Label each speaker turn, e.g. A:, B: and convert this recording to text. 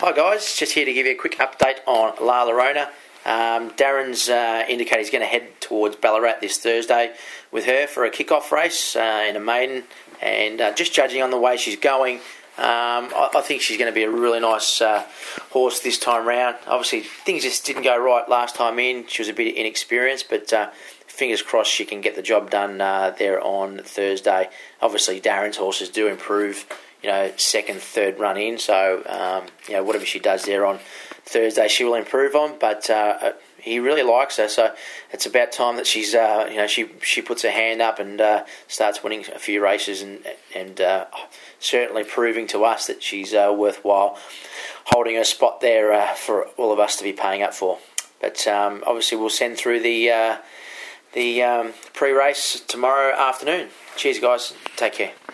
A: Hi guys, just here to give you a quick update on La Llorona. Darren's indicated he's going to head towards Ballarat this Thursday with her for a kick-off race in a maiden, and just judging on the way she's going, I think she's going to be a really nice horse this time round. Obviously things just didn't go right last time in. She was a bit inexperienced, but fingers crossed she can get the job done there on Thursday. Obviously Darren's horses do improve, second, third run in. So, whatever she does there on Thursday, she will improve on. But he really likes her, so it's about time that she's, she puts her hand up and starts winning a few races, and certainly proving to us that she's worthwhile holding her spot there for all of us to be paying up for. But obviously, we'll send through the pre-race tomorrow afternoon. Cheers, guys. Take care.